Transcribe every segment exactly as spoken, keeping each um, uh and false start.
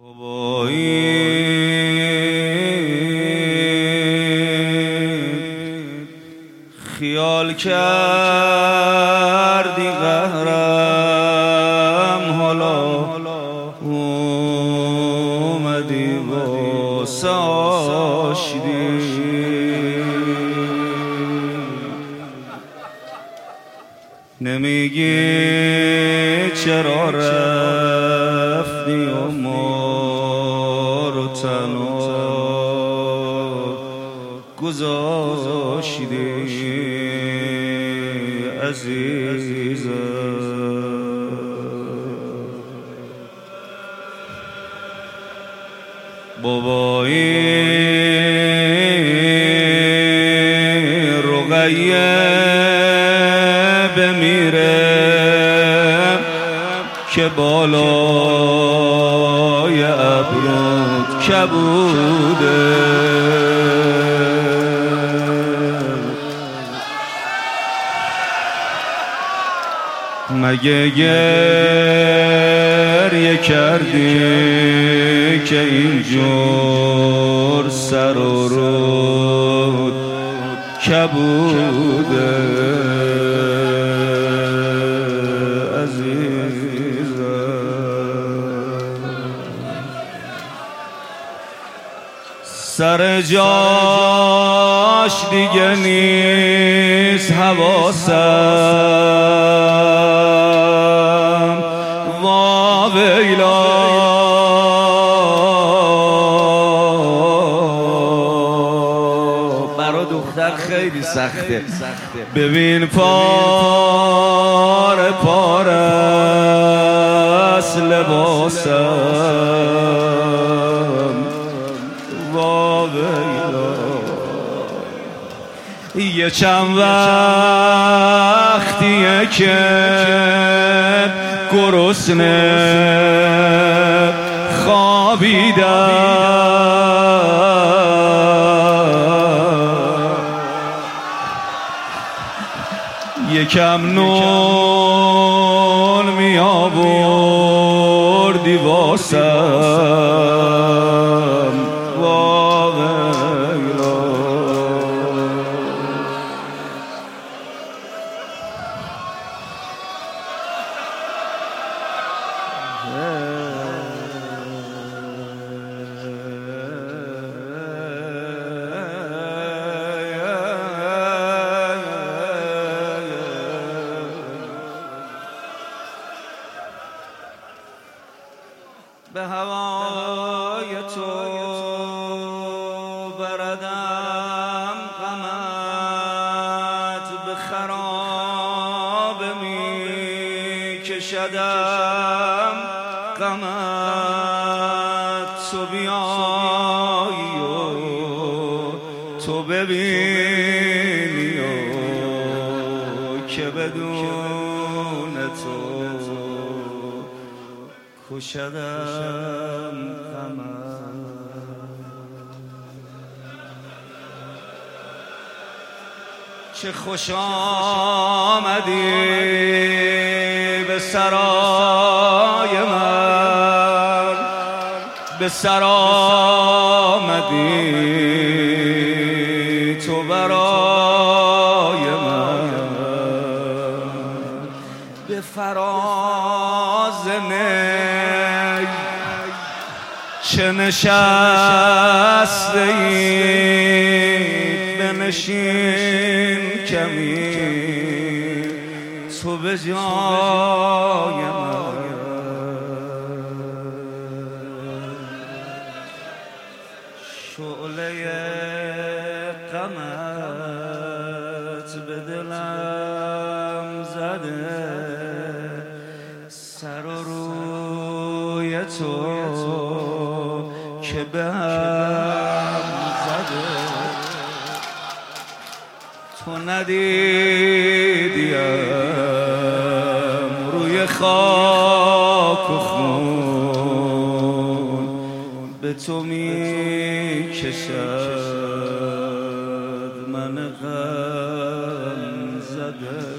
بابایی خیال کردی قهرم، حالا اومدی واسه آشتی. نمیگی چرا رفتی و ما رو تنها گذاشتی عزیزم. بابایی رقیه بمیره که بالای ابرود کبوده. مگه گریه کردی که اینجور سر و رود کبوده سر جاش دیگه نیست حواسم. وا ویلا برا دختر خیلی سخته. ببین پاره پاره است لباسم. یه چند وقتیه که گرسنه خوابیدم. یکم نون می آوردی واسم. به هوای تو بردم غمت، به خراب می کشدم غمت. تو بیایی و تو ببینی و که بدون تو کشدم غمت. چه خوش آمدی به سرای من، به سر آمدی تو برای من. به فراز نی چه نشسته ای، بنشین کمی تو به جای من. شعله غمت به دلم زده، سر و روی تو که به هم زده. تو ندیدیم روی خاک و خون، به تو می کشد من غم زده.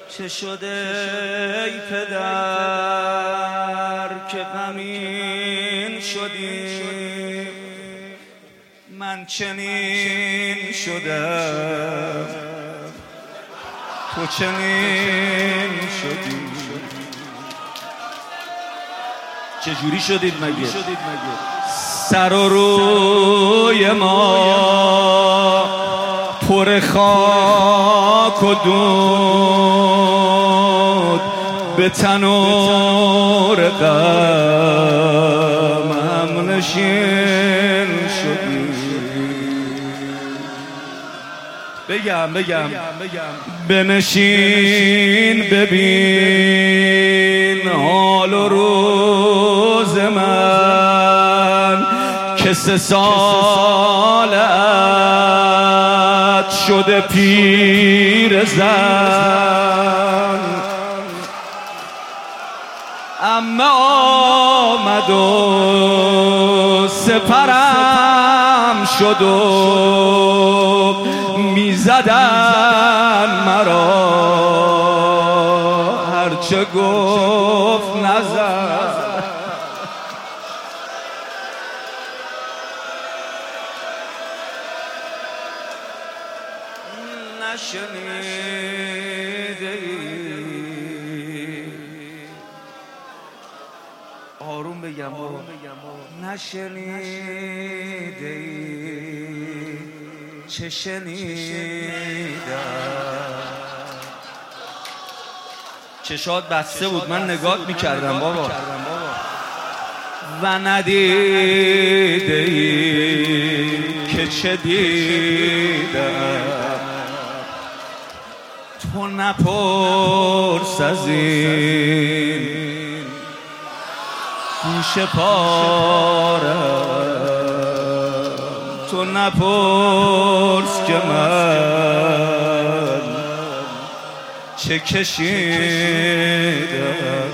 چه شده ای پدر که غمین شدی؟ من چنین شدم تو چنین شدی. چجوری شدید مگه؟ سر و روی ما پر خاک و دود، به تنور غم هم نشین شدی. بگم بگم بنشین ببین حال و روز من که سه سالت شده پیر زن. اما آمد و سپرم شد و میزدن مرا، هرچه گفت نزد. نشنیده ای آروم بگم بابا، نشنیده ای چه شنیدم؟ چشات بسته بود من نگات میکردم بابا. و ندیده ای که چه دیدم؟ تو نپرس از این گوشه پارم، تو نپرس که من چه کشیدم.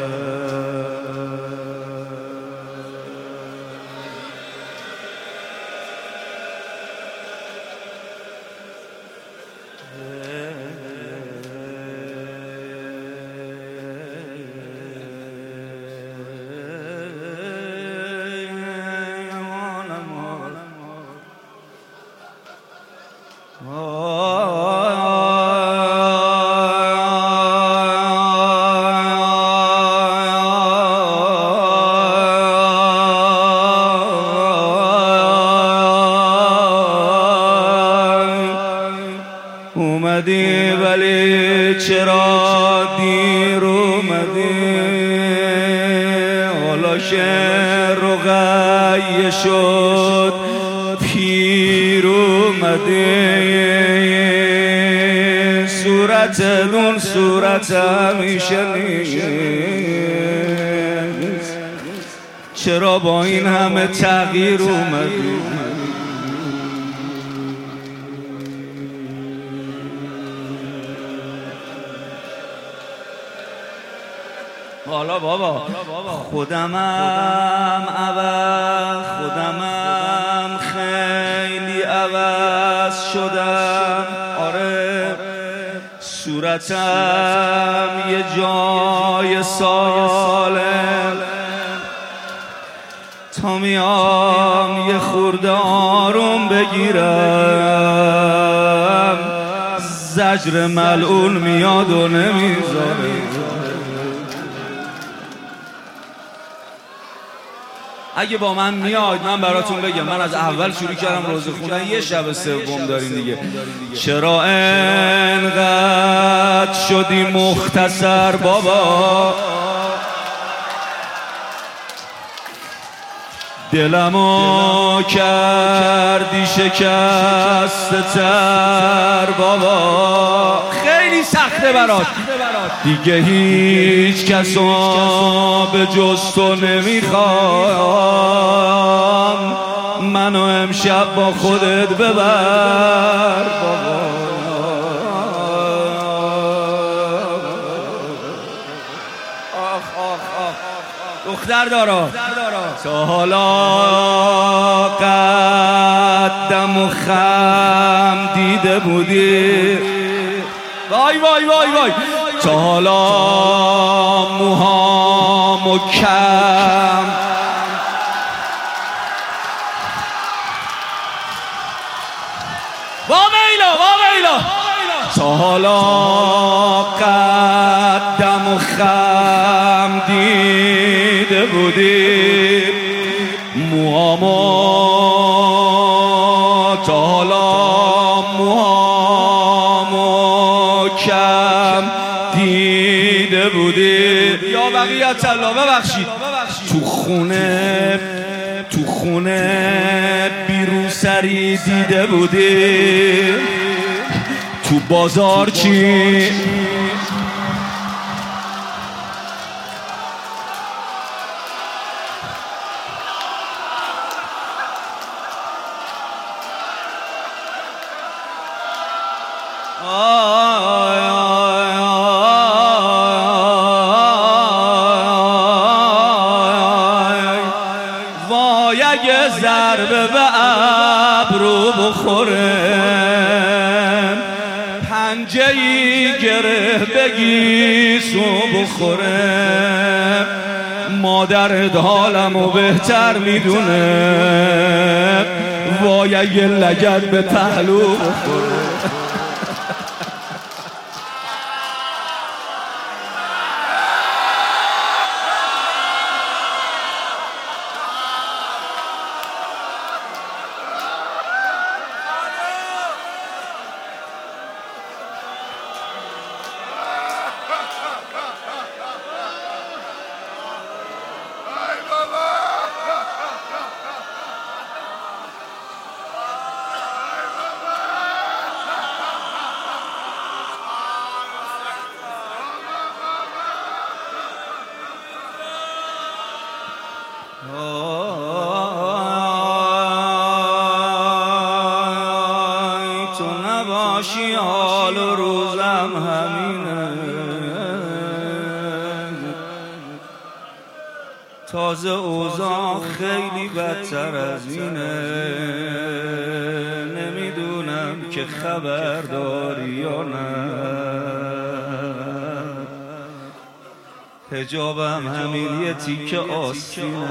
اومدی ولی چرا دیر اومدی؟ حالا که رقیه شد پیر اومدی. صورت دون صورت همیشه نیست، چرا با این همه تغییر اومدی؟ حالا بابا خودمم عوض، خودمم خیلی عوض شدم. آره صورتم یه جای سالم، تا میام یه خورده آروم بگیرم زجر ملعون میاد و نمیذاره. اگه با من میاد من براتون بگم، من از اول شروع کردم روزه خوندن، یه شب سوم داریم دیگه. چرا انقدر شدی مختصر بابا؟ دلمو کردی شکسته تر بابا. خیلی سخته برات دیگه، هیچ کسو به جز تو نمیخوام. منو امشب با خودت ببر بابا. آخ آخ آخ دختر دارا تا حالا قدم و خم دیده بودی؟ وای وای وای وای تا حالا موهامو کم با میلا با میلا تا حالا قدم و خم دیده بودی موهامو تا حالا موهامو کم دیده بودی یا بقیت الله ببخشید تو خونه تو خونه بیرون سری دیده بودی تو بازار چی وای اگه ضربه به ابرو بخوره پنجه ای گره بگیسو بخوره مادرت حالمو بهتر میدونه وای اگه لگد به پهلو بخوره تو نباشی حال و روزم همینه تازه اوضاع خیلی بدتر از اینه نمیدونم که خبر داری یا نه حجابم همین یه تیکه آستینه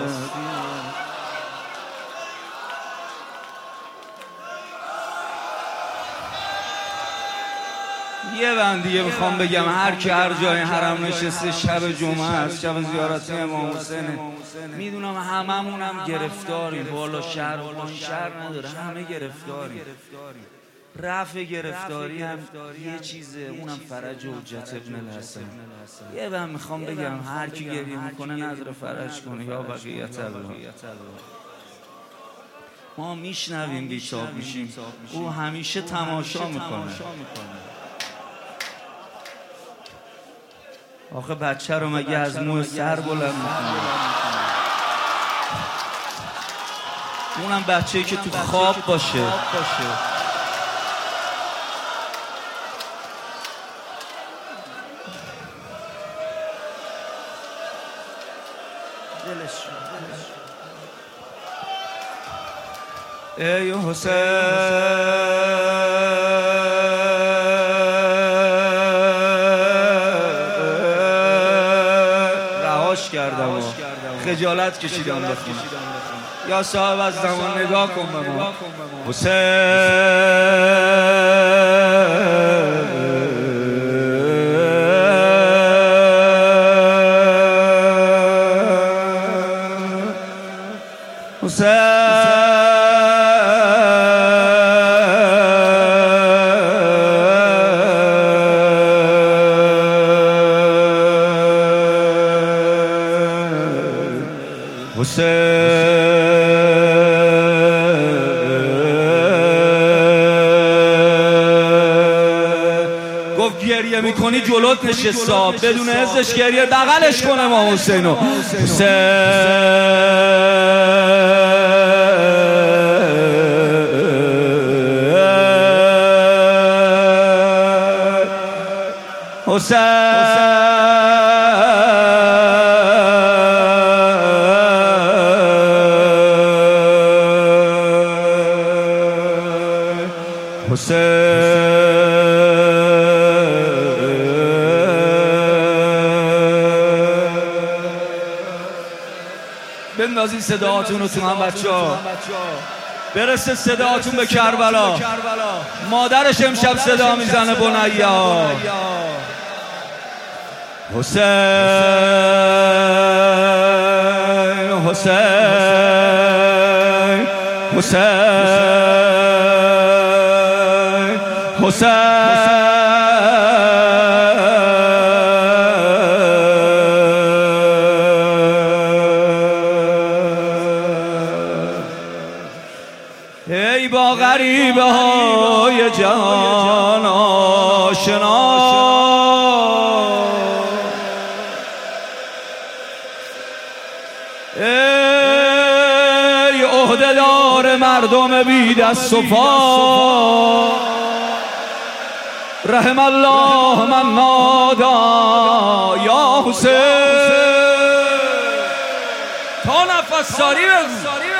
یه بندیه میخوام بگم هر کی هر جای حرم نشسته شب جمعه است شب زیارت امام حسینه میدونم هممونم گرفتاریم بالا شهر و پایین شهر نداره همه گرفتاریم رفع گرفتاری هم یه چیزه اونم فرج حجت ابن الحسن یه بند میخوام بگم هر کی گریه میکنه نظر فرج کنه یا بقیت الله ما میشنویم بیتاب میشیم او همیشه تماشا میکنه آخه بچه رو مگه از موی سر بلند میکنه اونم بچه‌ای که تو خواب باشه ای حسین رهاش کردم و خجالت کشیدم بخونم یا صاحب از زمان نگاه کن به ما حسین گفت گریه میکنی جلوت نشستا بدون ازش گریه بغلش کنه ما حسینو حسین حسین بندازین صداهاتون رو تو هم بچه ها، برسه صداهاتون به کربلا. مادرش امشب صدا میزنه بنیا حسین حسین حسین حسین ای با غریبه های جهان آشنا، ای عهده‌دار مردم بی دست و پا، رحم الله من نادا یا حسین. تا نفس ساری بگو.